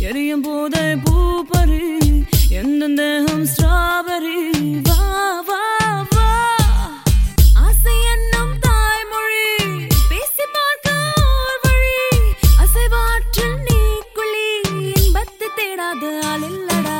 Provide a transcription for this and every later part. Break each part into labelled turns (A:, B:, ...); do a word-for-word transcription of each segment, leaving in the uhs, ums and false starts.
A: எரியும் போதே பூப்பறி எந்த தேகம் ஸ்ட்ராபெரி வா வா வா ஆசை என்னும் தாய்மொழி பேசி பார்க்க ஓர் வழி அசைவாற்றில் நீ குழி இன்பத்து தேடாத ஆள் இல்லடா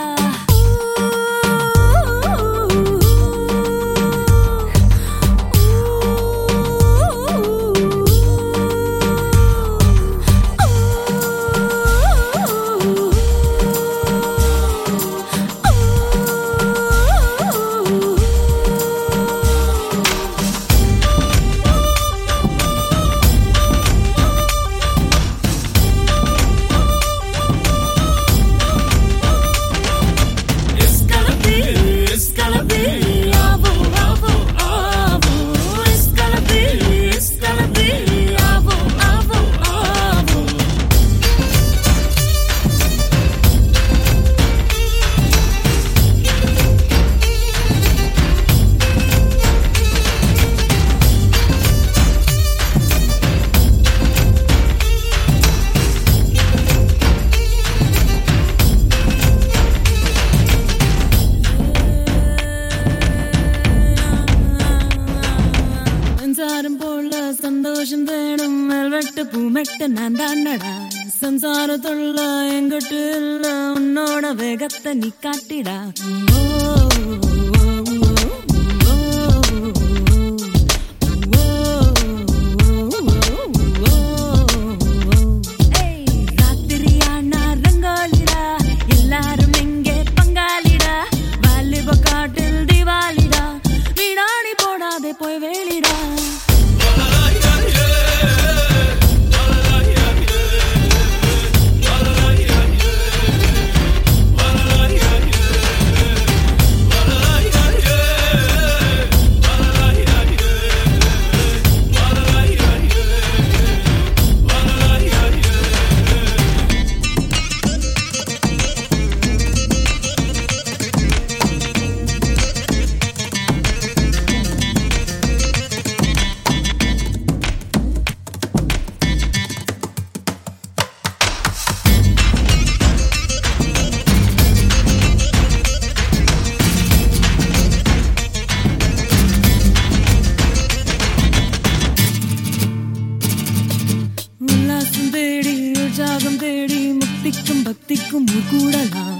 A: சந்தோஷம் வேணும் மெல்வெட்டு பூமெட்டு நான் தாண்டடா சம்சாரத்துள்ள எங்கிட்டு இல்ல உன்னோட வேகத்தை நீ காட்டிடா ராத்திரியானா ரங்காலிடா எல்லாரும் எங்கே பங்காளிடா வாலிப காட்டில் திவாலிடா வீணாடி போடாதே போய் வேலிடா தேடி உற்சாகம் தேடி முக்திக்கும் பக்திக்கும் கூடலாம்